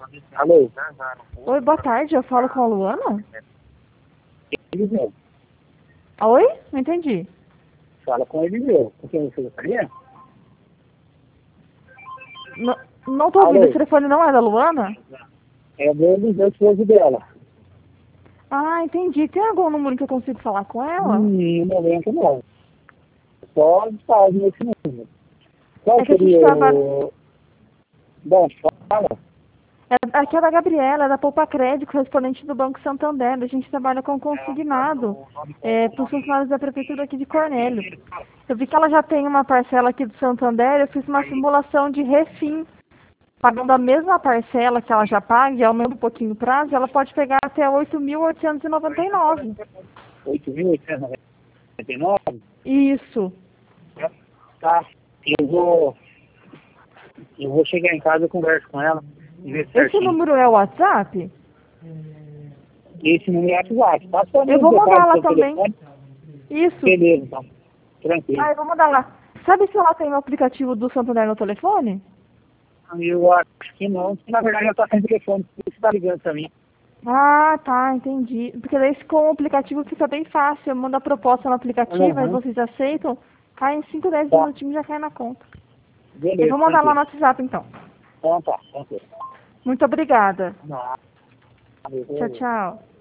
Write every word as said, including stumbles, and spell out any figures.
Alô? Oi, boa tarde, eu falo com a Luana? Eliseu. Oi? Não entendi. Fala com ele, meu. Com quem você gostaria? Não, não tô ouvindo, Alô? esse telefone não é da Luana? É do Eliseu, esposo dela. Ah, entendi. Tem algum número que eu consigo falar com ela? Hum, no momento não. Só faz nesse número. Qual É que a gente seria trabalha... o... Bom, fala. É, aqui é da Gabriela, é da Poupa Crédito, correspondente do Banco Santander. A gente trabalha com consignado é, para os funcionários da Prefeitura aqui de Cornélio. Eu vi que ela já tem uma parcela aqui do Santander, eu fiz uma simulação de refim. Pagando a mesma parcela que ela já paga e aumentando um pouquinho o prazo, ela pode pegar até oito mil oitocentos e noventa e nove. oito mil oitocentos e noventa e nove? Isso. Tá. Eu vou... Eu vou chegar em casa e converso com ela. E ver Esse certinho. número é o WhatsApp? Esse número é WhatsApp. Passa Eu os vou mandar detalhes do lá seu também. telefone. Isso. Beleza, então. Tranquilo. Ah, eu vou mandar lá. Sabe se ela tem o aplicativo do Santander no telefone? Eu acho que não, porque na verdade ela tá sem telefone, por isso tá ligando pra mim. Ah, tá, entendi. Porque daí com o aplicativo fica bem fácil. Eu mando a proposta no aplicativo, aí Uhum. vocês aceitam, cai em cinco, dez Tá, minutinhos e já cai na conta. Eu beleza, vou mandar lá tranquilo. no WhatsApp então. Então tá, tranquilo. Muito obrigada. Não, Tchau, beleza. tchau.